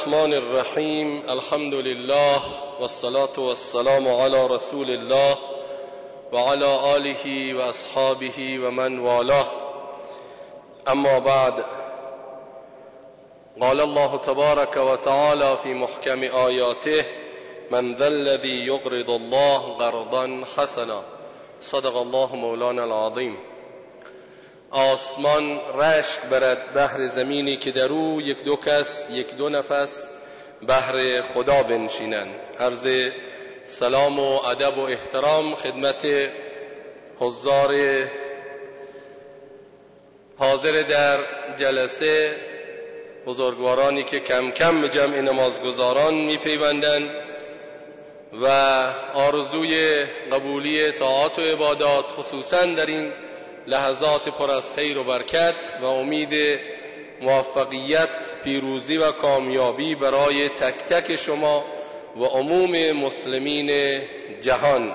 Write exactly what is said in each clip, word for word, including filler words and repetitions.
الرحمن الرحیم. الحمد لله والصلاة والسلام علی رسول الله و علی آله و اصحابه و من والاه. اما بعد، قال الله تبارك وتعالى في محكم آياته: من ذا الذي يقرض الله قرضا حسنا. صدق الله مولانا العظیم. آسمان رشک برد بهر زمینی که در او یک دو کس یک دو نفس بهر خدا بنشینند. عرض سلام و ادب و احترام خدمت حضار حاضر در جلسه، بزرگوارانی که کم کم به جمع نمازگزاران میپیوندند و آرزوی قبولی طاعات و عبادات، خصوصا در این لحظات پر از خیر و برکت و امید موفقیت، پیروزی و کامیابی برای تک تک شما و عموم مسلمین جهان.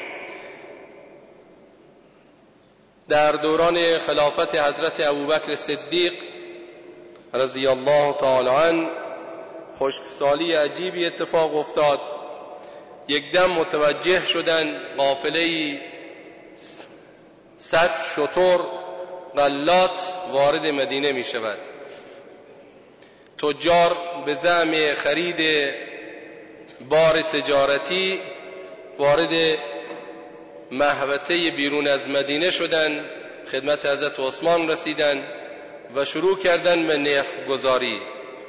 در دوران خلافت حضرت ابوبکر صدیق رضی الله تعالی عنه خشکسالی عجیبی اتفاق افتاد. یک دم متوجه شدند قافله‌ای صد شتر غلات وارد مدینه می شود. تجار به زعم خرید بار تجارتی وارد محوطه بیرون از مدینه شدند، خدمت حضرت عثمان رسیدند و شروع کردند به نرخ گذاری.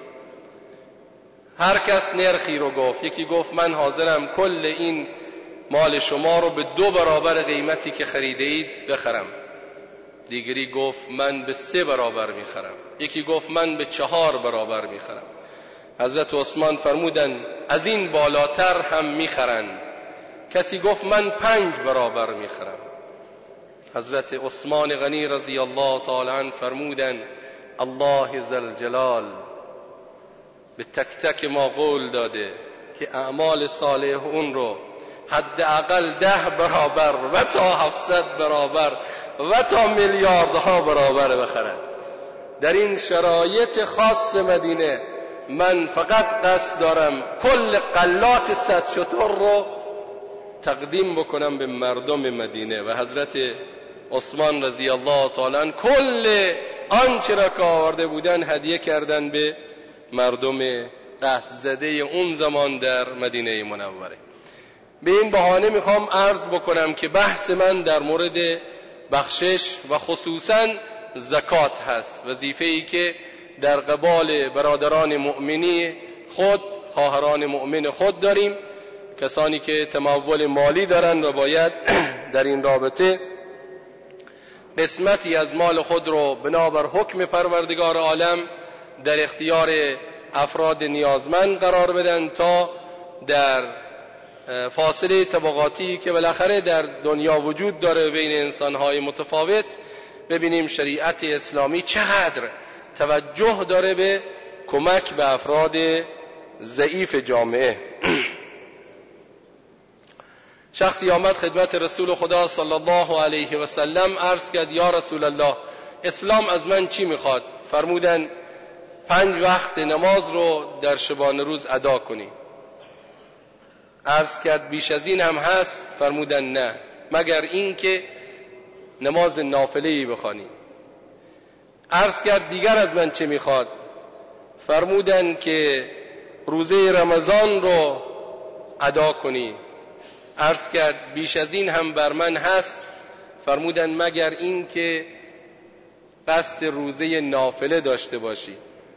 هر کس نرخی رو گفت. یکی گفت من حاضرم کل این مال شما رو به دو برابر قیمتی که خریده اید بخرم. دیگری گفت من به سه برابر میخرم. یکی گفت من به چهار برابر میخرم. حضرت عثمان فرمودند از این بالاتر هم میخرند. کسی گفت من پنج برابر میخرم. حضرت عثمان غنی رضی الله تعالی عنه فرمودند الله ذوالجلال به تک تک ما قول داده که اعمال صالح اون رو حداقل ده برابر و تا هفتصد برابر و تا میلیاردها برابر بخرد. در این شرایط خاص مدینه من فقط قصد دارم کل غلات صد شتر رو تقدیم بکنم به مردم مدینه. و حضرت عثمان رضی الله تعالی عنه کل آنچه را که آورده بودن هدیه کردن به مردم قحط زده اون زمان در مدینه منوره. به این بهانه میخوام عرض بکنم که بحث من در مورد بخشش و خصوصا زکات هست، وظیفه‌ای که در قبال برادران مؤمنی خود، خواهران مؤمن خود داریم، کسانی که تمول مالی دارن و باید در این رابطه قسمتی از مال خود رو بنابر حکم پروردگار عالم در اختیار افراد نیازمند قرار بدن تا در فاصله طبقاتی که بالاخره در دنیا وجود داره بین انسانهای متفاوت ببینیم شریعت اسلامی چقدر توجه داره به کمک به افراد ضعیف جامعه. شخصی آمد خدمت رسول خدا صلی الله علیه و سلم عرض کرد یا رسول الله اسلام از من چی میخواد؟ فرمودن پنج وقت نماز رو در شبانه روز ادا کنی. عرض کرد بیش از این هم هست؟ فرمودن نه، مگر این که نماز نافله‌ای بخوانی. عرض کرد دیگر از من چه میخواد؟ فرمودن که روزه رمضان رو ادا کنی. عرض کرد بیش از این هم بر من هست؟ فرمودن مگر این که قصد روزه نافله داشته باشی.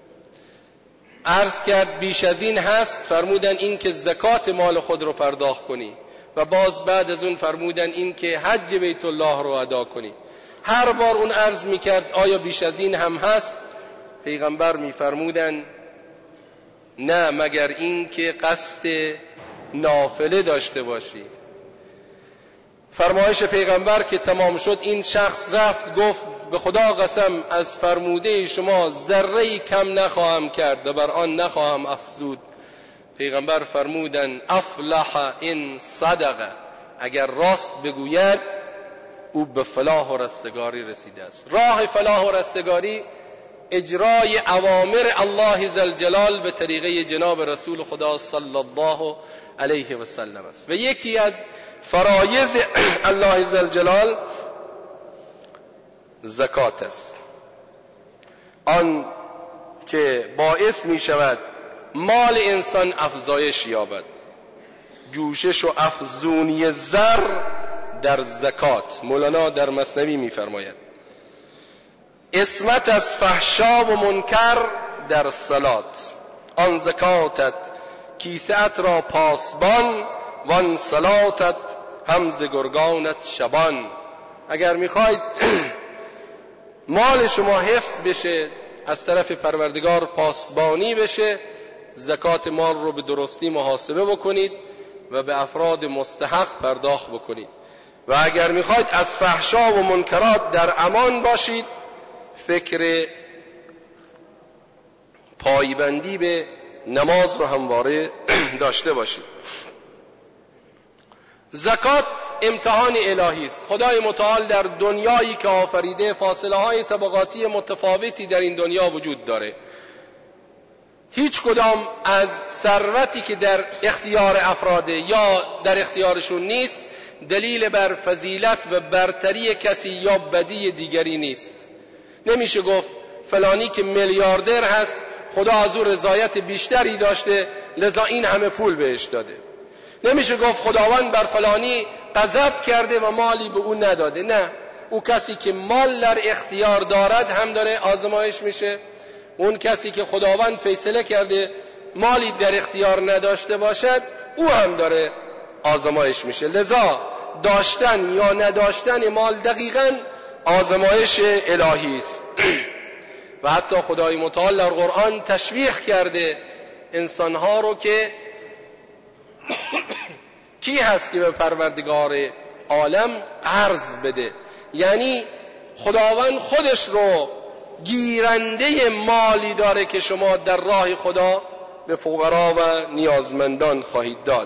عرض کرد بیش از این هست؟ فرمودن این که زکات مال خود رو پرداخت کنی. و باز بعد از اون فرمودن این که حج بیت الله رو ادا کنی. هر بار اون عرض میکرد آیا بیش از این هم هست؟ پیغمبر میفرمودن نه، مگر این که قصد نافله داشته باشی. فرمایش پیغمبر که تمام شد این شخص رفت گفت به خدا قسم از فرموده شما ذره‌ای کم نخواهم کرد و بر آن نخواهم افزود. پیغمبر فرمودن افلح ان صدق، اگر راست بگوید او به فلاح و رستگاری رسیده است. راه فلاح و رستگاری اجرای اوامر الله ذوالجلال به طریقه جناب رسول خدا صلی الله علیه و سلم است. و یکی از فرایض الله ذوالجلال زکات است، آن چه باعث می شود مال انسان افزایش یابد. جوشش و افزونی زر در زکات. مولانا در مثنوی می فرماید عصمت از فحشا و منکر در صلات، آن زکاتت کیسه‌ات را پاسبان، وان صلاتت همز گرگانت شبان. اگر میخواید مال شما حفظ بشه، از طرف پروردگار پاسبانی بشه، زکات مال رو به درستی محاسبه بکنید و به افراد مستحق پرداخت بکنید. و اگر میخواید از فحشا و منکرات در امان باشید، فکر پایبندی به نماز رو همواره داشته باشید. زکات امتحان الهی است. خدای متعال در دنیایی که آفریده فاصله های طبقاتی متفاوتی در این دنیا وجود داره. هیچ کدام از ثروتی که در اختیار افراده یا در اختیارشون نیست دلیل بر فضیلت و برتری کسی یا بدی دیگری نیست. نمیشه گفت فلانی که میلیاردر هست خدا از او رضایت بیشتری داشته لذا این همه پول بهش داده. نمیشه گفت خداوند بر فلانی غضب کرده و مالی به او نداده. نه، او کسی که مال در اختیار دارد هم داره آزمایش میشه، اون کسی که خداوند فیصله کرده مالی در اختیار نداشته باشد او هم داره آزمایش میشه. لذا داشتن یا نداشتن مال دقیقاً آزمایش الهی است. و حتی خدای متعال در قرآن تشویق کرده انسانها رو که کی هست که به پروردگار عالم قرض بده، یعنی خداوند خودش رو گیرنده مالی داره که شما در راه خدا به فقرا و نیازمندان خواهید داد.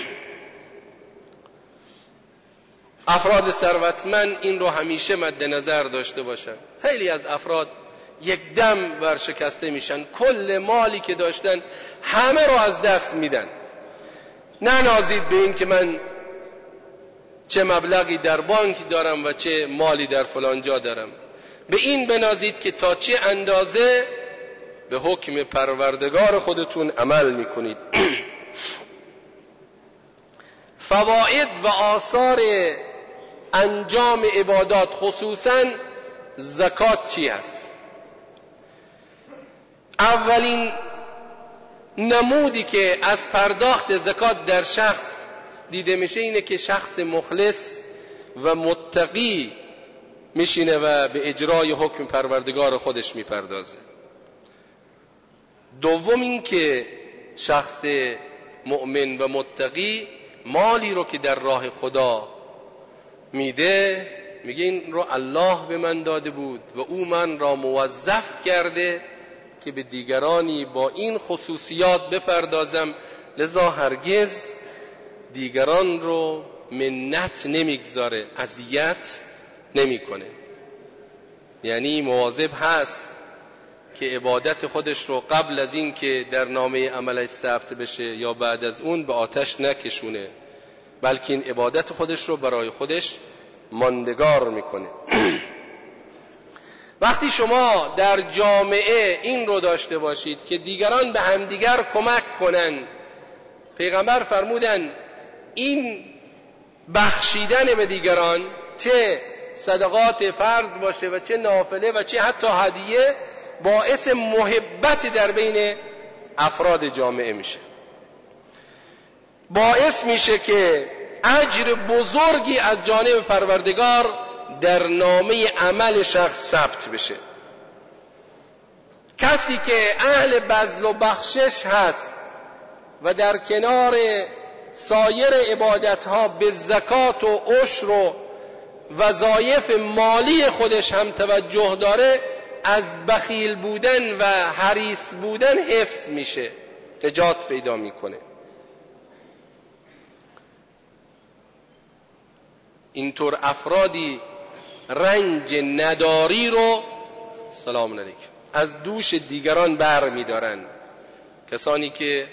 افراد ثروتمند این رو همیشه مد نظر داشته باشن. خیلی از افراد یک دم ورشکسته میشن، کل مالی که داشتن همه رو از دست میدن. ننازید به این که من چه مبلغی در بانک دارم و چه مالی در فلان جا دارم. به این بنازید که تا چه اندازه به حکم پروردگار خودتون عمل میکنید. فواید و آثار انجام عبادات خصوصا زکات چی هست؟ اولین نمودی که از پرداخت زکات در شخص دیده میشه اینه که شخص مخلص و متقی میشینه و به اجرای حکم پروردگار خودش میپردازه. دوم این که شخص مؤمن و متقی مالی رو که در راه خدا میده میگه این رو الله به من داده بود و او من را موظف کرده که به دیگرانی با این خصوصیات بپردازم، لذا هرگز دیگران رو منت نمیگذاره، اذیت نمیکنه. یعنی مواظب هست که عبادت خودش رو قبل از این که در نامه عملش ثبت بشه یا بعد از اون به آتش نکشونه، بلکه این عبادت خودش رو برای خودش ماندگار میکنه. وقتی شما در جامعه این رو داشته باشید که دیگران به همدیگر کمک کنن، پیغمبر فرمودن این بخشیدن به دیگران چه صدقات فرض باشه و چه نافله و چه حتی هدیه باعث محبت در بین افراد جامعه میشه، باعث میشه که اجر بزرگی از جانب پروردگار در نامه عمل شخص ثبت بشه. کسی که اهل بذل و بخشش هست و در کنار سایر عبادتها به زکات و عشر و وظایف مالی خودش هم توجه داره، از بخیل بودن و حریص بودن حفظ میشه، نجات پیدا میکنه. اینطور افرادی رنج نداری رو سلام علیکم از دوش دیگران بر می دارن. کسانی که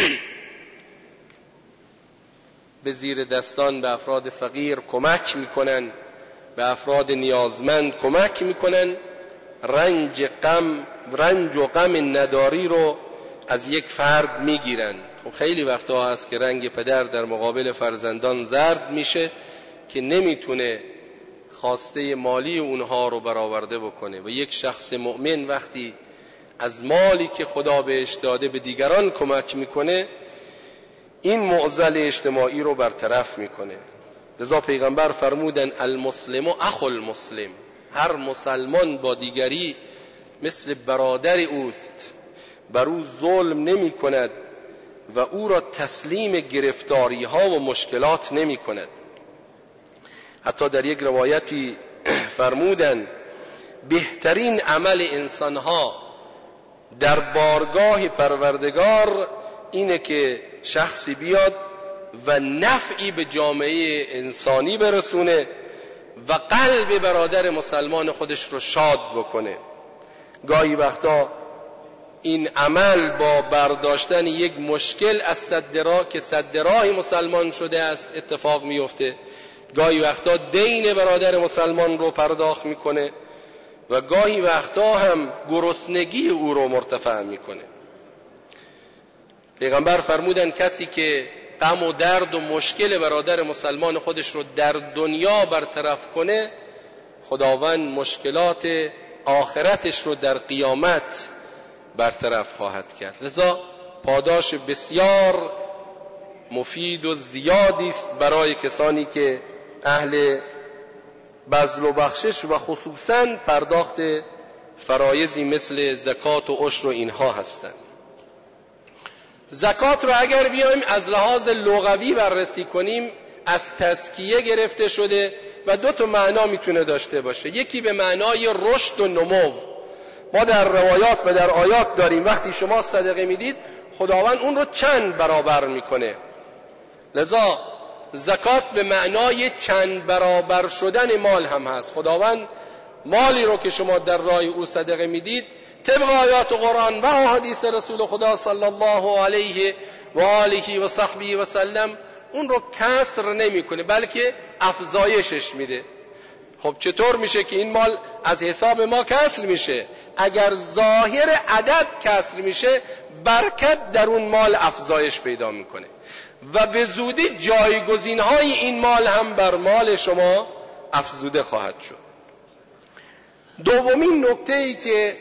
به زیر دستان به افراد فقیر کمک میکنن، به افراد نیازمند کمک میکنن، رنج غم رنج و غم نداری رو از یک فرد میگیرن. خب خیلی وقتا هست که رنگ پدر در مقابل فرزندان زرد میشه که نمیتونه خواسته مالی اونها رو برآورده بکنه. و یک شخص مؤمن وقتی از مالی که خدا بهش داده به دیگران کمک میکنه، این معضل اجتماعی رو برطرف میکنه. لذا پیغمبر فرمودن المسلم اخو المسلم، هر مسلمان با دیگری مثل برادر اوست، بر او ظلم نمی کند و او را تسلیم گرفتاری ها و مشکلات نمی کند. حتی در یک روایتی فرمودن بهترین عمل انسان ها در بارگاه پروردگار اینه که شخصی بیاد و نفعی به جامعه انسانی برسونه و قلب برادر مسلمان خودش رو شاد بکنه. گاهی وقتا این عمل با برداشتن یک مشکل از سد راه که سد راه مسلمان شده است اتفاق میفته. گاهی وقتا دین برادر مسلمان رو پرداخت میکنه و گاهی وقتا هم گرسنگی او رو مرتفع میکنه. پیغمبر فرمودن کسی که غم و درد و مشکل برادر مسلمان خودش رو در دنیا برطرف کنه، خداوند مشکلات آخرتش رو در قیامت برطرف خواهد کرد. لذا پاداش بسیار مفید و زیادی است برای کسانی که اهل بذل و بخشش و خصوصاً پرداخت فرایضی مثل زکات و عشر و اینها هستند. زکات رو اگر بیایم از لحاظ لغوی بررسی کنیم، از تزکیه گرفته شده و دو تا معنا میتونه داشته باشه. یکی به معنای رشد و نمو. ما در روایات و در آیات داریم وقتی شما صدقه میدید خداوند اون رو چند برابر میکنه. لذا زکات به معنای چند برابر شدن مال هم هست. خداوند مالی رو که شما در راه او صدقه میدید طبق آیات قرآن و حدیث رسول خدا صلی الله علیه و آله و صحبه و سلم اون رو کسر نمیکنه بلکه افزایشش میده. خب چطور میشه که این مال از حساب ما کسر میشه؟ اگر ظاهر عدد کسر میشه، برکت در اون مال افزایش پیدا میکنه و به زودی جایگزینهای این مال هم بر مال شما افزوده خواهد شد. دومین نکته ای که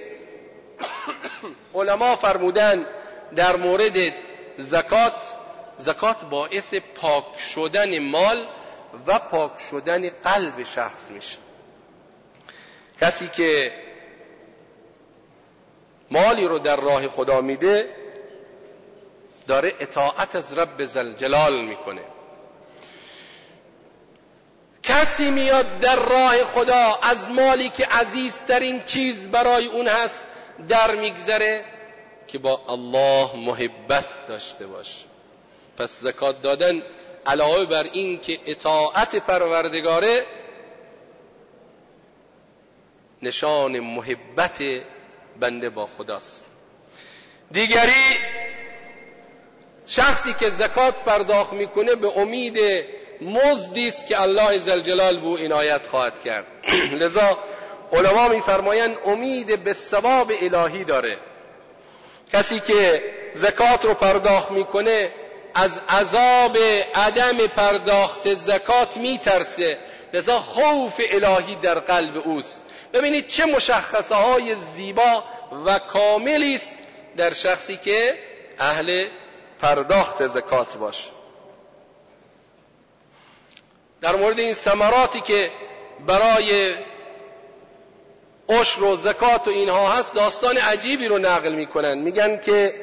علما فرمودن در مورد زکات، زکات باعث پاک شدن مال و پاک شدن قلب شخص میشه. کسی که مالی رو در راه خدا میده داره اطاعت از رب ذوالجلال میکنه. کسی میاد در راه خدا از مالی که عزیزترین چیز برای اون هست در میگذره که با الله محبت داشته باشه. پس زکات دادن علاوه بر این که اطاعت پروردگاره، نشان محبت بنده با خداست. دیگری شخصی که زکات پرداخت میکنه به امید مزدی است که الله ذوالجلال به او عنایت خواهد کرد. لذا علما میفرمایند امید به ثواب الهی داره. کسی که زکات رو پرداخت میکنه از عذاب عدم پرداخت زکات میترسه، لذا خوف الهی در قلب اوست. ببینید چه مشخصه های زیبا و کاملی است در شخصی که اهل پرداخت زکات باشه. در مورد این ثمراتی که برای عشر و زکات و اینها هست داستان عجیبی رو نقل میکنن. میگن که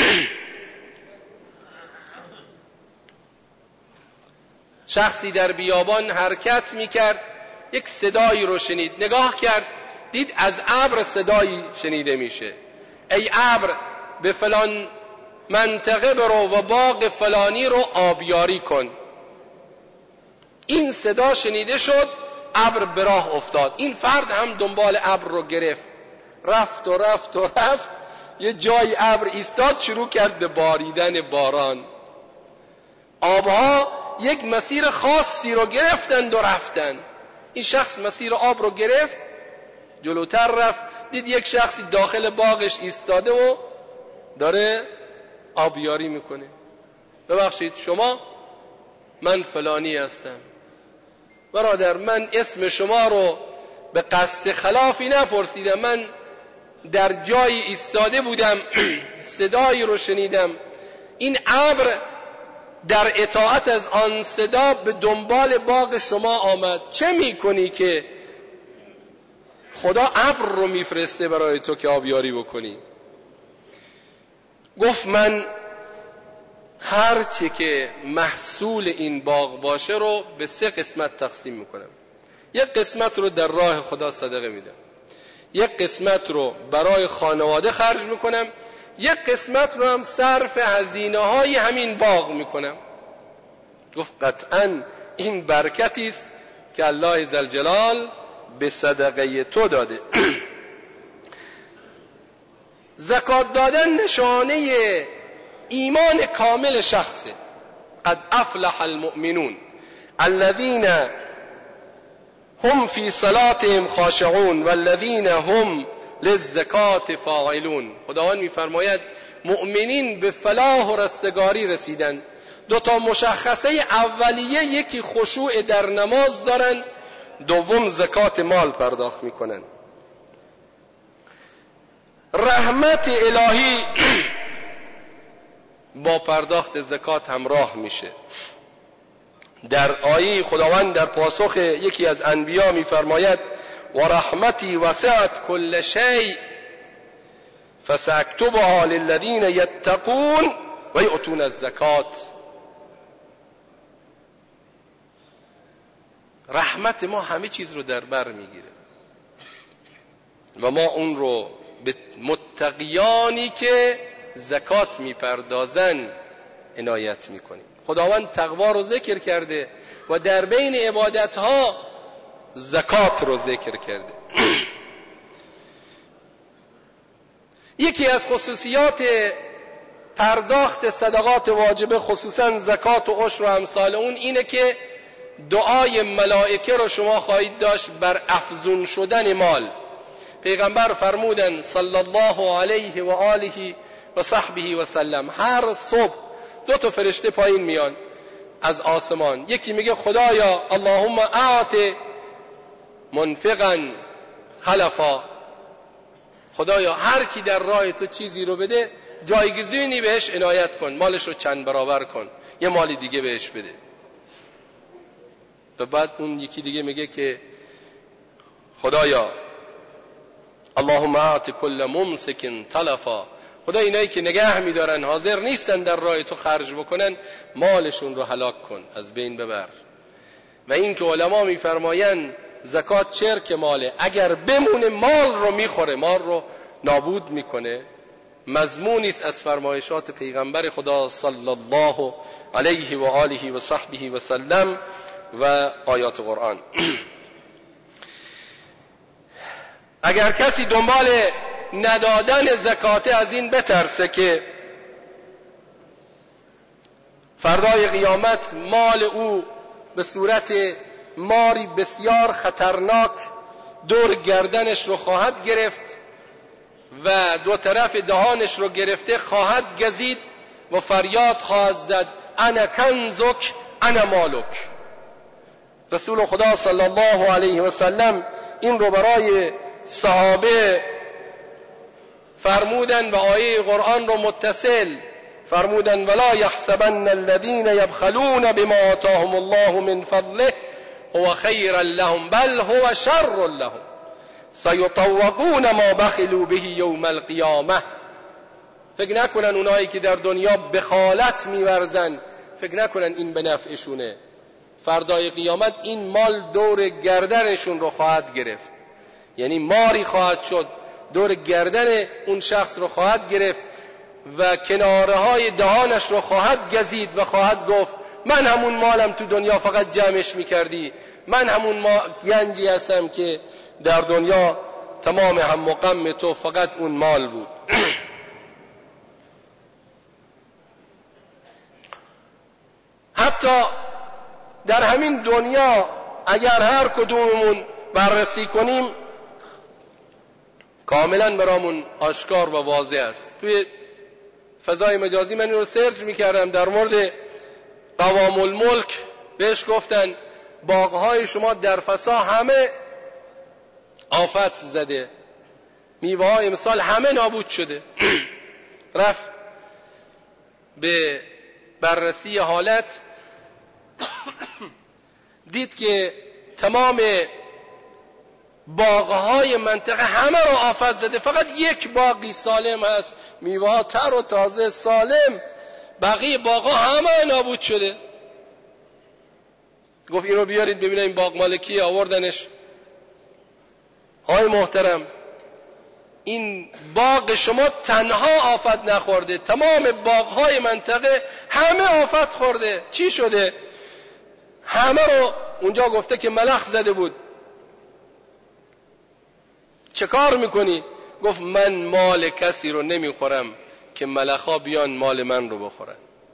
شخصی در بیابان حرکت میکرد، یک صدایی رو شنید، نگاه کرد دید از ابر صدایی شنیده میشه: ای ابر به فلان منطقه برو و باغ فلانی رو آبیاری کن. این صدا شنیده شد، ابر به راه افتاد. این فرد هم دنبال ابر رو گرفت، رفت و رفت و رفت، یه جای ابر ایستاد، شروع کرد به باریدن باران. آبها یک مسیر خاصی رو گرفتند و رفتن. این شخص مسیر آب رو گرفت، جلوتر رفت، دید یک شخصی داخل باغش ایستاده و داره آبیاری میکنه. ببخشید شما؟ من فلانی هستم. برادر، من اسم شما رو به قصد خلافی نپرسیدم، من در جایی ایستاده بودم، صدایی رو شنیدم، این ابر در اطاعت از آن صدا به دنبال باغ شما آمد. چه میکنی که خدا ابر رو میفرسته برای تو که آبیاری بکنی؟ گفت من هر چی که محصول این باغ باشه رو به سه قسمت تقسیم میکنم. یک قسمت رو در راه خدا صدقه میدم، یک قسمت رو برای خانواده خرج میکنم، یک قسمت رو هم صرف هزینه های همین باغ میکنم. گفت قطعاً این برکتی است که الله ذوالجلال به صدقه تو داده. زکات دادن نشانه ایمان کامل شخصه. قد افلح المؤمنون الذين هم في صلاتهم خاشعون والذين هم للزکات فاعلون. خداوند میفرماید مؤمنین به فلاح و رستگاری رسیدند. دو تا مشخصه اولیه، یکی خشوع در نماز دارن، دوم زکات مال پرداخت میکنن. رحمت الهی با پرداخت زکات همراه میشه. در آیه خداوند در پاسخ یکی از انبیا میفرماید و رحمتی وسعت کل شیء فساکتبها للذین یتقون و یؤتون الزکات. رحمت ما همه چیز رو در بر میگیره و ما اون رو به متقیانی که زکات میپردازن عنایت میکنیم. خداوند تقوا رو ذکر کرده و در بین عبادتها زکات رو ذکر کرده. یکی از خصوصیات پرداخت صدقات واجبه، خصوصا زکات و عشر و امثال اون، اینه که دعای ملائکه رو شما خواهید داشت بر افزون شدن مال. پیغمبر فرمودن صلی الله علیه و آله و صحبه و سلم، هر صبح دو تا فرشته پایین میان از آسمان، یکی میگه خدایا اللهم اعط منفقا خلفا، خدایا هر کی در راه تو چیزی رو بده جایگزینی بهش عنایت کن، مالش رو چند برابر کن، یه مالی دیگه بهش بده. و بعد اون یکی دیگه میگه که خدایا اللهم اعط کل ممسک تلفا، خدا اینایی که نگه میدارن حاضر نیستن در راه تو خرج بکنن مالشون رو هلاک کن، از بین ببر. و این که علما میفرماین زکات چرک ماله، اگر بمونه مال رو میخوره، مال رو نابود میکنه. مضمونی است از فرمایشات پیغمبر خدا صلی الله علیه و آله و صحبه و سلم و آیات قرآن. اگر کسی دنبال ندادن زکات از این بترسه که فردای قیامت مال او به صورت ماری بسیار خطرناک دور گردنش رو خواهد گرفت و دو طرف دهانش رو گرفته خواهد گزید و فریاد خواهد زد انا کنزک انا مالک. رسول خدا صلی الله علیه و سلم این رو برای صحابه فرمودن و آیه قرآن رو متصل فرمودن ولا يحسبن الذين يبخلون بما آتاهم الله من فضله هو خيرا لهم بل هو شر لهم سيطوقون ما بخلوا به يوم القيامه. فکر نکنن اونایی که در دنیا بخالت میورزن، فکر نکنن این به نفعشونه، فردای قیامت این مال دور گردنشون رو خواهد گرفت، یعنی ماری خواهد شد دور گردن اون شخص رو خواهد گرفت و کناره های دهانش رو خواهد گزید و خواهد گفت من همون مالم تو دنیا فقط جمعش میکردی، من همون گنجی هستم که در دنیا تمام هم و غم تو فقط اون مال بود. حتی در همین دنیا اگر هر کدوممون بررسی کنیم کاملا برامون آشکار و واضح است. توی فضای مجازی من این رو سرچ میکردم، در مورد قوام الملک بهش گفتن باغهای شما در فسا همه آفت زده، میوه های امسال همه نابود شده. رفت به بررسی حالت دید که تمام باغهای منطقه همه رو آفت زده، فقط یک باغی سالم هست، میوه ها تر و تازه سالم، بقیه باغها همه نابود شده. گفت اینو بیارید ببینم این باغ مالکی. آوردنش. های محترم، این باغ شما تنها آفت نخورده، تمام باغهای منطقه همه آفت خورده. چی شده؟ همه رو اونجا گفته که ملخ زده بود. چه کار میکنی؟ گفت من مال کسی رو نمیخورم که ملخا بیان مال من رو بخورن.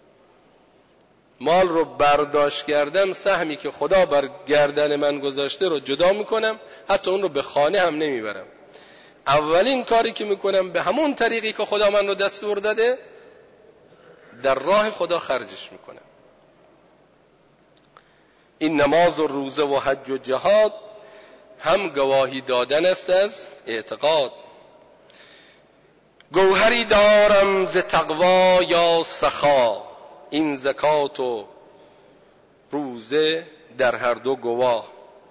مال رو برداشت کردم، سهمی که خدا بر گردن من گذاشته رو جدا میکنم، حتی اون رو به خانه هم نمیبرم. اولین کاری که میکنم به همون طریقی که خدا من رو دستور داده در راه خدا خرجش میکنم. این نماز و روزه و حج و جهاد هم گواهی دادن است از اعتقاد. گوهری دارم ز تقوا یا سخا، این زکات و روزه در هر دو گواه.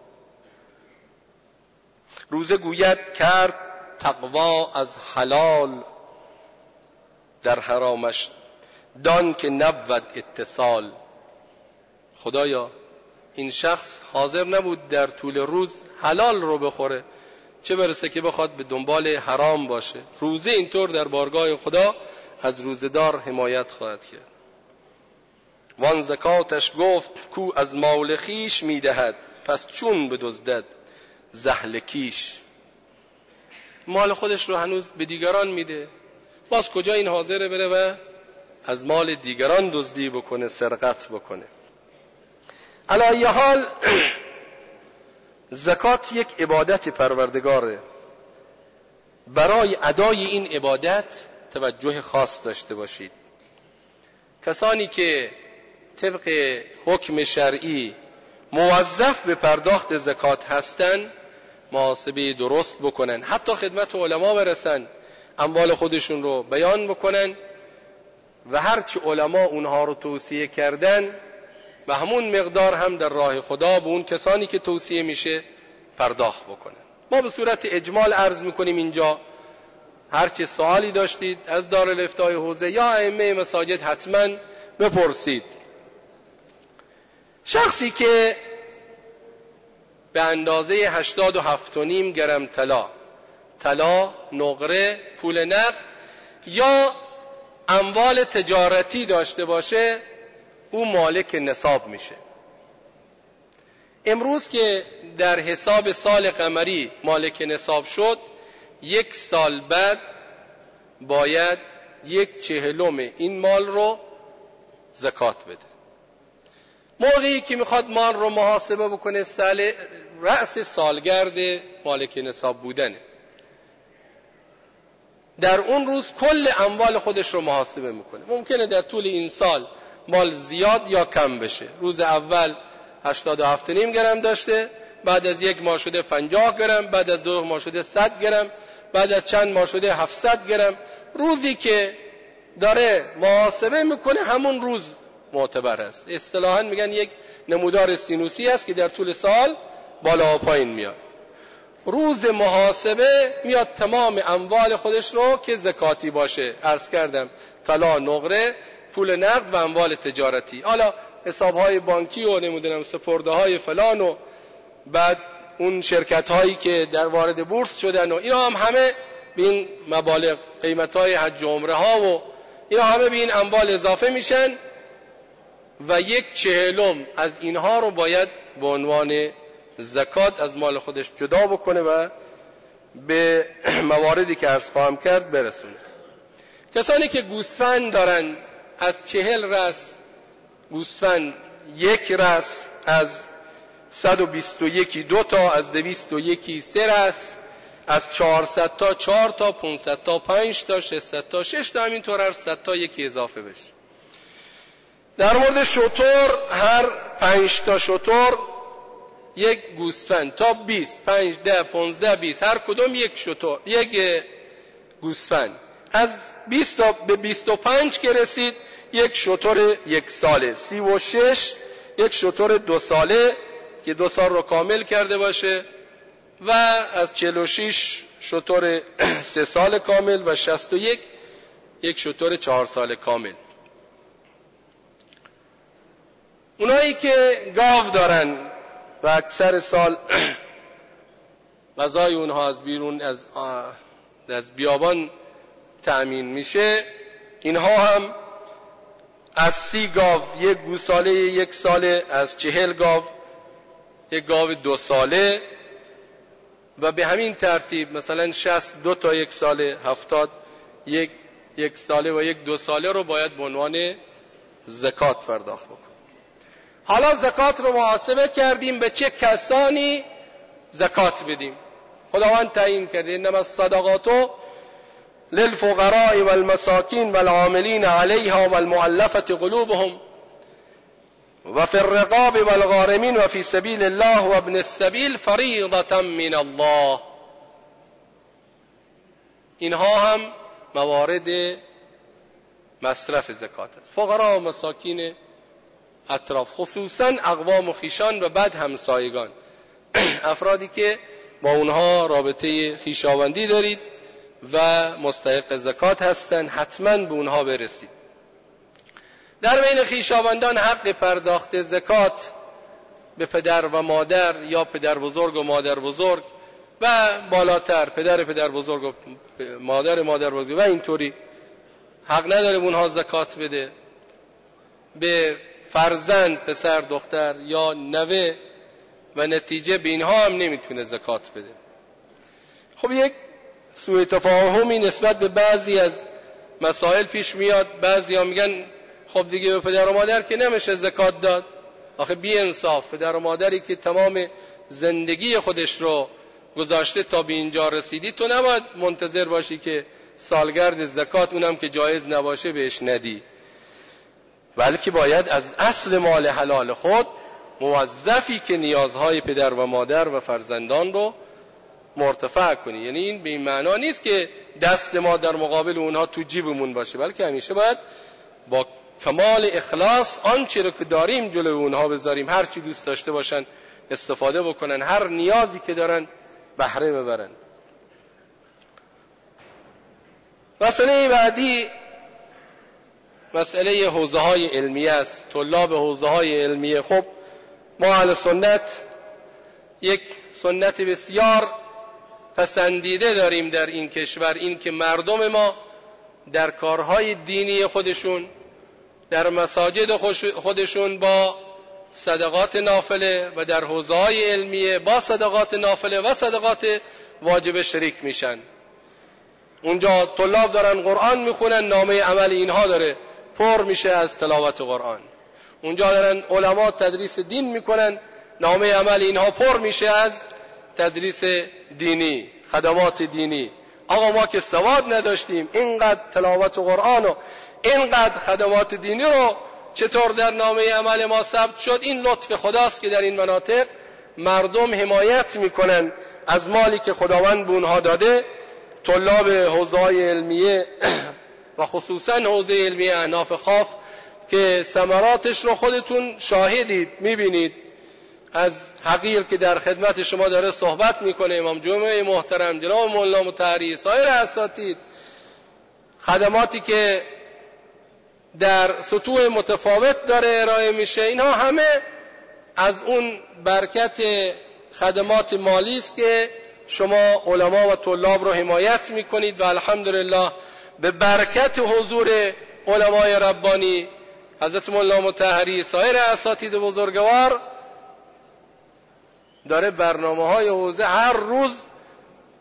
روزه گوید کرد تقوا از حلال، در حرامش دان که نبود اتصال. خدایا این شخص حاضر نبود در طول روز حلال رو بخوره، چه برسه که بخواد به دنبال حرام باشه. روزه اینطور در بارگاه خدا از روزدار حمایت خواهد کرد. وان زکاتش گفت کو از مال خویش میدهد، پس چون بدزدد ز اهل کیش. مال خودش رو هنوز به دیگران میده، باز کجا این حاضره بره و از مال دیگران دزدی بکنه، سرقت بکنه. علی ای حال زکات یک عبادت پروردگاره. برای ادای این عبادت توجه خاص داشته باشید. کسانی که طبق حکم شرعی موظف به پرداخت زکات هستند محاسبه درست بکنن، حتی خدمت علما برسن، اموال خودشون رو بیان بکنن و هرچی علما اونها رو توصیه کردن و همون مقدار هم در راه خدا به اون کسانی که توصیه میشه پرداخت بکنن. ما به صورت اجمال عرض میکنیم اینجا، هرچی سوالی داشتید از دارالافتای حوزه یا ائمه مساجد حتما بپرسید. شخصی که به اندازه هشتاد و هفت و نیم گرم طلا، طلا، نقره، پول نقد یا اموال تجارتی داشته باشه، او مالک نصاب میشه. امروز که در حساب سال قمری مالک نصاب شد، یک سال بعد باید یک چهلم این مال رو زکات بده. موقعی که میخواد مال رو محاسبه بکنه، سال رأس سالگرد مالک نصاب بودنه، در اون روز کل اموال خودش رو محاسبه میکنه. ممکنه در طول این سال مال زیاد یا کم بشه. روز اول هشتاد و هفت و نیم گرم داشته، بعد از یک ماه شده پنجاه گرم، بعد از دو ماه شده صد گرم، بعد از چند ماه شده هفتصد گرم. روزی که داره محاسبه میکنه همون روز معتبر است. اصطلاحاً میگن یک نمودار سینوسی است که در طول سال بالا و پایین میاد. روز محاسبه میاد تمام اموال خودش رو که زکاتی باشه، عرض کردم طلا، نقره، پول نقد و اموال تجارتی، حالا حسابهای بانکی و نمیدونم سپرده های فلان و بعد اون شرکت هایی که در وارد بورس شدن و اینا هم همه به این مبالغ، قیمت های حج و عمره ها و اینا همه به این اموال اضافه میشن و یک چهلم از اینها رو باید به عنوان زکات از مال خودش جدا بکنه و به مواردی که عرض خواهم کرد برسونه. کسانی که گوسفند دارن از چهل رأس گوسفند یک رأس، از صد و بیست و یک دو تا، از دویست و یک سه رأس، از چهارصد تا چهار تا، پانصد تا پنج تا، ششصد تا شش تا، همینطور هر صد تا یکی اضافه بشه. در مورد شتر هر پنج تا شتر یک گوسفند تا بیست، پنج، ده، پانزده، بیست، هر کدوم یک شتر یک گوسفند. از بیست تا به بیست و پنج که رسید یک شتر یک ساله. سی و شش یک شتر دو ساله که دو سال رو کامل کرده باشه و از چهل و شش شتر سه سال کامل و شصت و یک یک شتر چهار سال کامل. اونایی که گاو دارن و اکثر سال غذای اونها از بیرون از از بیابان تأمین میشه، اینها هم از سی گاو یک گوساله یک ساله، از چهل گاو یک گاو دو ساله و به همین ترتیب مثلا شصت دو تا یک ساله، هفتاد یک یک ساله و یک دو ساله رو باید به عنوان زکات پرداخت بکنیم. حالا زکات رو محاسبه کردیم به چه کسانی زکات بدیم. خداوند تعیین کرده انما الصدقات للفقراء والمساكين والعاملين عليها والمؤلفة قلوبهم وفي الرقاب والغارمين وفي سبيل الله وابن السبيل فريضة من الله. اینها هم موارد مصرف زکات است. فقرا و مساکین اطراف، خصوصا اقوام و خیشان و بعد همسایگان، افرادی که با اونها رابطه خویشاوندی دارید و مستحق زکات هستند، حتما به اونها برسید. در بین خویشاوندان حق پرداخت زکات به پدر و مادر یا پدر بزرگ و مادر بزرگ و بالاتر پدر پدر بزرگ و مادر مادر بزرگ و اینطوری حق نداره به اونها زکات بده. به فرزند پسر دختر یا نوه و نتیجه به اینها هم نمیتونه زکات بده. خب یک سوء تفاهمی نسبت به بعضی از مسائل پیش میاد. بعضی ها میگن خب دیگه به پدر و مادر که نمیشه زکات داد. آخه بی انصاف، پدر و مادری که تمام زندگی خودش رو گذاشته تا به اینجا رسیدی، تو نباید منتظر باشی که سالگرد زکات اونم که جایز نباشه بهش ندی، بلکه باید از اصل مال حلال خود موظفی که نیازهای پدر و مادر و فرزندان رو مرتفع کنی. یعنی این به این معنا نیست که دست ما در مقابل اونها تو جیبمون باشه، بلکه همیشه باید با کمال اخلاص آنچه رو که داریم جلوی اونها بذاریم، هر چی دوست داشته باشن استفاده بکنن، هر نیازی که دارن بهره ببرن. مسئله بعدی مسئله حوزه های علمیه است. طلاب حوزه های علمیه، خب ما اهل سنت یک سنت بسیار پسندیده داریم در این کشور، این که مردم ما در کارهای دینی خودشون، در مساجد خودشون با صدقات نافله و در حوزه های علمیه با صدقات نافله و صدقات واجب شریک میشن. اونجا طلاب دارن قرآن میخونن، نامه عمل اینها داره پر میشه از تلاوت قرآن. اونجا دارن علما تدریس دین میکنن، نامه عمل اینها پر میشه از تدریس دینی، خدمات دینی. آقا ما که سواد نداشتیم، اینقدر تلاوت قرآن و اینقدر خدمات دینی رو چطور در نامه عمل ما ثبت شد؟ این لطف خداست که در این مناطق مردم حمایت میکنن از مالی که خداوند به اونها داده. طلاب حوزه‌های علمیه و خصوصا حوزه علمیه احناف خاف که ثمراتش رو خودتون شاهدید، میبینید. از حقیر که در خدمت شما داره صحبت میکنه، امام جمعه محترم جناب مولانا مطهری، سایر اساتید، خدماتی که در سطوح متفاوت داره ارائه میشه، اینها همه از اون برکت خدمات مالی است که شما علما و طلاب رو حمایت میکنید و الحمدلله به برکت حضور علمای ربانی حضرت مولانا مطهری، سایر اساتید بزرگوار، داره برنامه های حوزه هر روز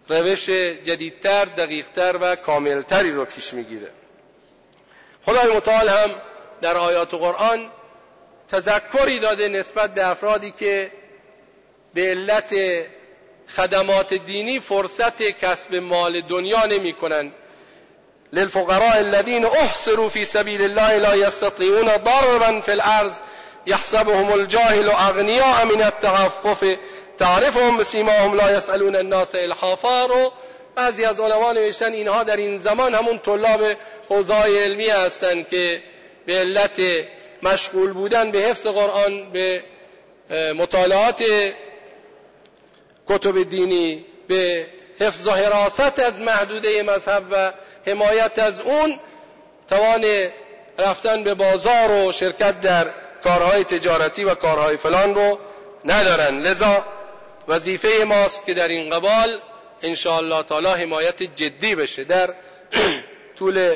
روش جدیدتر، دقیقتر و کاملتری رو پیش میگیره. خدای متعال هم در آیات قرآن تذکری داده نسبت به افرادی که به علت خدمات دینی فرصت کسب مال دنیا نمی کنند. للفقراء الذين احصروا في سبيل الله لا يستطيعون ضربا في الارض يحسبهم الجاهل اغنياء من التعفف تعرفهم بسیماهم لا يسألون الناس الحافا. رو بعضی از علما نوشتن اینها در این زمان همون طلاب حوزه‌های علمی هستند که به علت مشغول بودن به حفظ قرآن، به مطالعات کتب دینی، به حفظ و حراست از محدوده مذهب و حمایت از اون، توان رفتن به بازار و شرکت در کارهای تجارتی و کارهای فلان رو ندارن. لذا وظیفه ماست که در این قبال ان شاء الله تعالی حمایت جدی بشه. در طول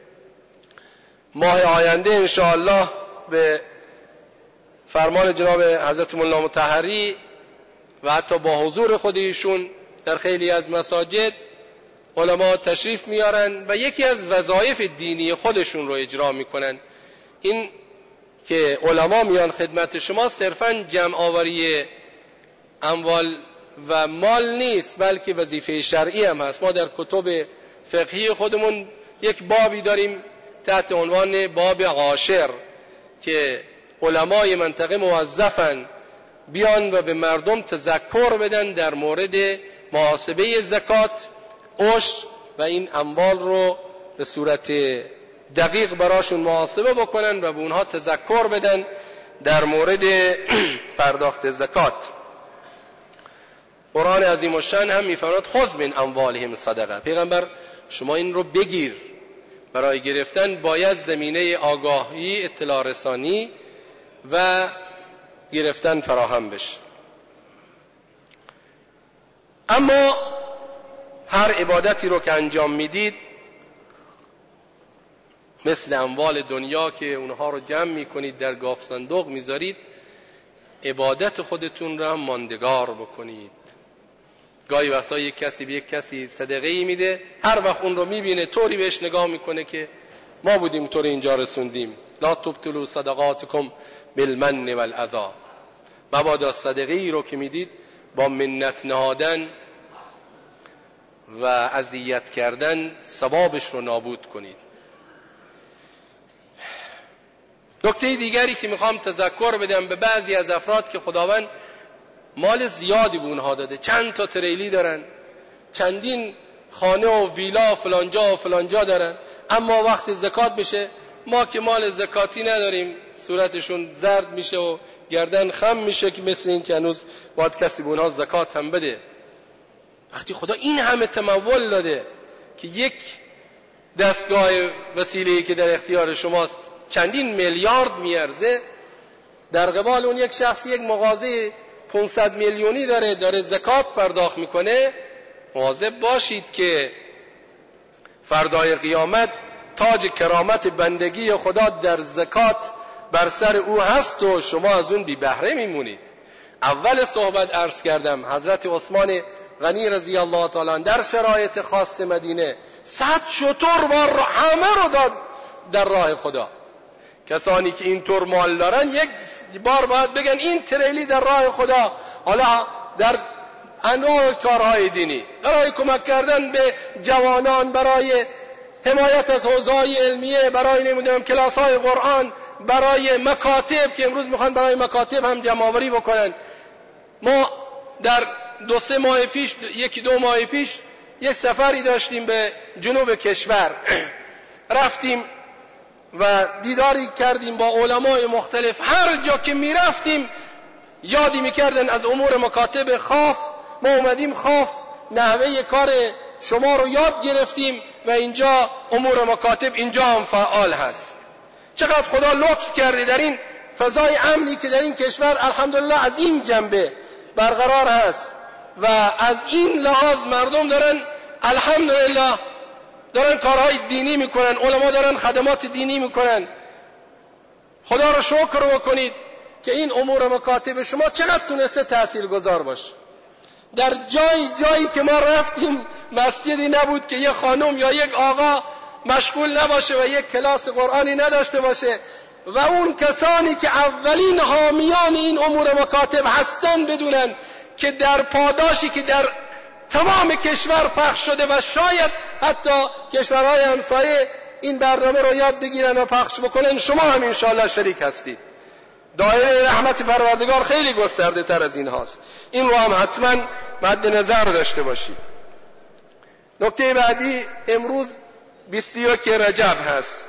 ماه آینده ان شاء الله به فرمان جناب حضرت مولانا مطهری و حتی با حضور خود ایشون در خیلی از مساجد علما تشریف میارن و یکی از وظایف دینی خودشون رو اجرا میکنن. این که علما میان خدمت شما صرفاً جمع آوری اموال و مال نیست، بلکه وظیفه شرعی هم هست. ما در کتب فقهی خودمون یک بابی داریم تحت عنوان باب عاشر که علمای منطقه موظفن بیان و به مردم تذکر بدن در مورد محاسبه زکات، عشر و این اموال رو به صورت دقیق براشون محاسبه بکنن و به اونها تذکر بدن در مورد پرداخت زکات. قرآن عظیم الشأن هم میفرماید خذ من اموالهم صدقه. پیغمبر شما این رو بگیر. برای گرفتن باید زمینه آگاهی، اطلاع رسانی و گرفتن فراهم بشه. اما هر عبادتی رو که انجام میدید مثل اموال دنیا که اونها رو جمع میکنید در گاف صندوق میذارید، عبادت خودتون رو هم ماندگار بکنید. گاهی وقتا یک کسی به یک کسی صدقه‌ای میده، هر وقت اون رو میبینه طوری بهش نگاه میکنه که ما بودیم طوری اینجا رسوندیم. لا تبطلوا صدقاتکم بالمن والاذی. مبادا صدقه‌ای رو که میدید با منت نهادن و اذیت کردن ثوابش رو نابود کنید. نکته دیگری که میخوام تذکر بدم به بعضی از افراد که خداوند مال زیادی به اونها داده، چند تا تریلی دارن، چندین خانه و ویلا فلانجا و فلانجا دارن، اما وقت زکات بشه ما که مال زکاتی نداریم، صورتشون زرد میشه و گردن خم میشه که مثل این که هنوز باید کسی به اونها زکات هم بده. وقتی خدا این همه تمول داده که یک دستگاه وسیله‌ای که در اختیار شماست چندین میلیارد میارزه، در قبال اون یک شخصی یک مغازه پانصد میلیونی داره داره زکات پرداخت میکنه، مواظب باشید که فردای قیامت تاج کرامت بندگی خدا در زکات بر سر او هست و شما از اون بی بهره میمونید. اول صحبت عرض کردم حضرت عثمان غنی رضی الله تعالی عنه در شرایط خاص مدینه صد شتر و همه رو داد در راه خدا. کسانی که اینطور مال دارن یک بار باید بگن این تریلی در راه خدا، حالا در انواع کارهای دینی، برای کمک کردن به جوانان، برای حمایت از حوزه‌های علمیه، برای نمیدونم کلاس‌های قرآن، برای مکاتب که امروز میخوان برای مکاتب هم جمع‌آوری بکنن. ما در دو سه ماه پیش، یکی دو ماه پیش یک سفری داشتیم به جنوب کشور، رفتیم و دیداری کردیم با علمای مختلف. هر جا که میرفتیم یادی میکردن از امور مکاتب خاف. ما اومدیم خاف، نحوه کار شما رو یاد گرفتیم و اینجا امور مکاتب اینجا هم فعال هست. چقدر خدا لطف کرده در این فضای امنی که در این کشور الحمدلله از این جنبه برقرار هست و از این لحاظ مردم دارن الحمدلله دارن کارهای دینی میکنن، علما دارن خدمات دینی میکنن. خدا رو شکر بکنید که این امور مکاتب شما چقدر تونسته تأثیر گذار باشه. در جای جایی که ما رفتیم مسجدی نبود که یک خانم یا یک آقا مشغول نباشه و یک کلاس قرآنی نداشته باشه و اون کسانی که اولین حامیان این امور مکاتب هستند بدونن که در پاداشی که در تمام کشور پخش شده و شاید حتی کشورهای همسایه این برنامه رو یاد بگیرن و پخش بکنن، شما هم انشاءالله شریک هستید. دایره رحمت پروردگار خیلی گسترده تر از این هاست. این رو هم حتما مد نظر داشته باشید. نکته بعدی، امروز بیست و یک رجب هست،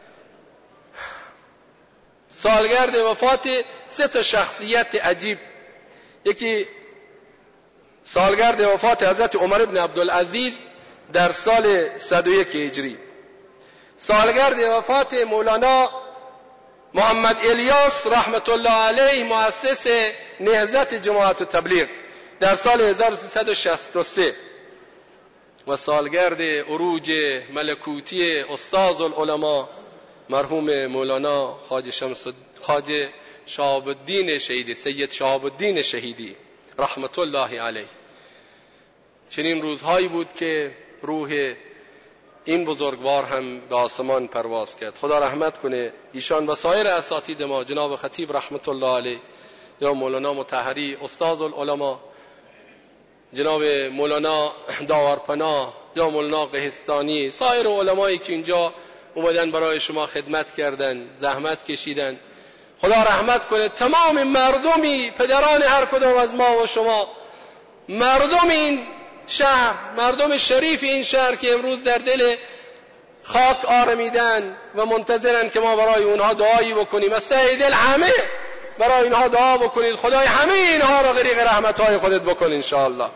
سالگرد وفات سه تا شخصیت عجیب. یکی سالگرد وفات حضرت عمر بن عبدالعزیز در سال صد و یک هجری، سالگرد وفات مولانا محمد الیاس رحمت الله علیه مؤسس نهضت جماعت تبلیغ در سال هزار و سیصد و شصت و سه و سالگرد عروج ملکوتی استاذ العلماء مرحوم مولانا خواجه شمس خواجه شهاب الدین شهیدی، سید شهاب الدین شهیدی رحمت الله علیه. چنین روزهایی بود که روح این بزرگوار هم به آسمان پرواز کرد. خدا رحمت کنه ایشان و سایر اساتید ما، جناب خطیب رحمت الله علیه یا مولانا مطهری استاذ العلماء، جناب مولانا داورپناه یا مولانا قهستانی، سایر علمایی که اینجا اومدن برای شما خدمت کردن، زحمت کشیدن. خدا رحمت کنه تمام مردمی، پدران هر کدام از ما و شما، مردم این شهر، مردم شریف این شهر که امروز در دل خاک آرمیدن و منتظرن که ما برای اونها دعایی بکنیم. از ته دل همه برای اینها دعا بکنید، خدای همه اینها را غریق رحمتهای خودت بکن انشاءالله.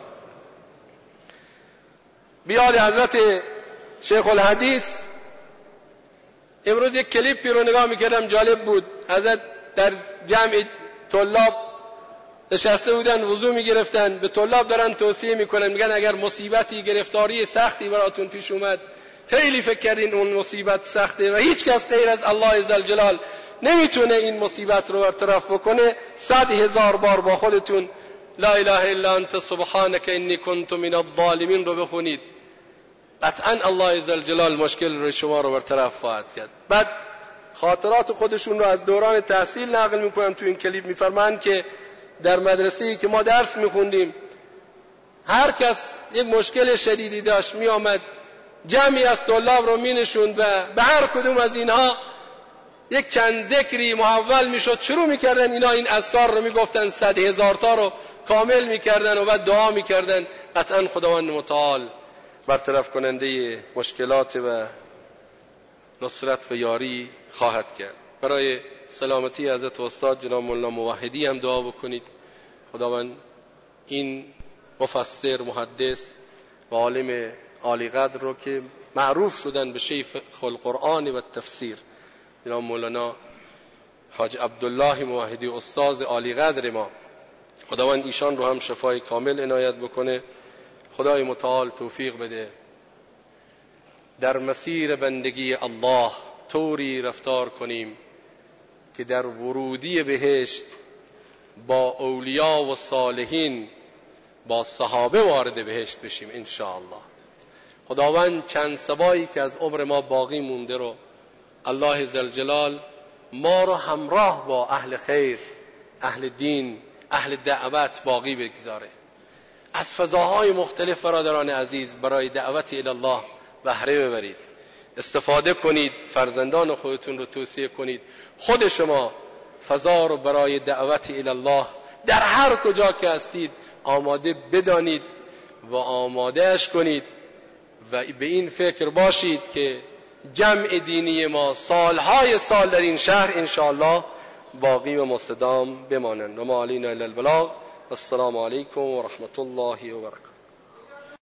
بیاد حضرت شیخ الحدیث، امروز یک کلیپی رو نگاه میکردم جالب بود. حضرت در جمع طلاب نشسته بودن، وضو میگرفتن، به طلاب دارن توصیه میکنن، میگن اگر مصیبتی، گرفتاری سختی براتون پیش اومد، خیلی فکر کردین اون مصیبت سخته و هیچ کس غیر از الله عزوجل نمیتونه این مصیبت رو برطرف بکنه، صد هزار بار با خودتون لا اله الا انت سبحانك انی کنت من الظالمین رو بخونید. قطعا الله عزوجل مشکل رو شما رو برطرف خواهد کرد. بعد خاطرات خودشون رو از دوران تحصیل نقل میکنن. تو این کلیپ میفرمایند که در مدرسه‌ای که ما درس میخوندیم، هر کس یک مشکل شدیدی داشت میآمد جمعی از طلاب رو مینشوند و به هر کدوم از اینها یک چند ذکری محول میشد، شروع میکردن اینا این اذکار رو میگفتن، صد هزار تا رو کامل میکردن و بعد دعا میکردن. قطعا خداوند متعال برطرف کننده مشکلات و نصرت و یاری خواهد کرد. برای سلامتی حضرت استاد جناب مولانا موحدی هم دعا بکنید. خداوند این مفسر، محدث و عالم عالی قدر رو که معروف شدن به شیخ القرآن و تفسیر، جناب مولانا حاج عبدالله موحدی استاد عالی قدر ما، خداوند ایشان رو هم شفای کامل عنایت بکنه. خدای متعال توفیق بده در مسیر بندگی الله طوری رفتار کنیم که در ورودی بهشت با اولیاء و صالحین، با صحابه وارد بهشت بشیم ان شاء الله. خداوند چند سبایی که از عمر ما باقی مونده رو الله ذوالجلال ما رو همراه با اهل خیر، اهل دین، اهل دعوت باقی بگذاره. از فضاهای مختلف برادران عزیز برای دعوت الی الله بهره ببرید، استفاده کنید، فرزندان خودتون رو توصیه کنید. خود شما فضا رو برای دعوت الی الله در هر کجا که هستید آماده بدانید و آمادهش کنید و به این فکر باشید که جمع دینی ما سالهای سال در این شهر انشاءالله باقی و مستدام بمانند. و ما علینا الا البلاغ. السلام علیکم و رحمت الله و برکاته.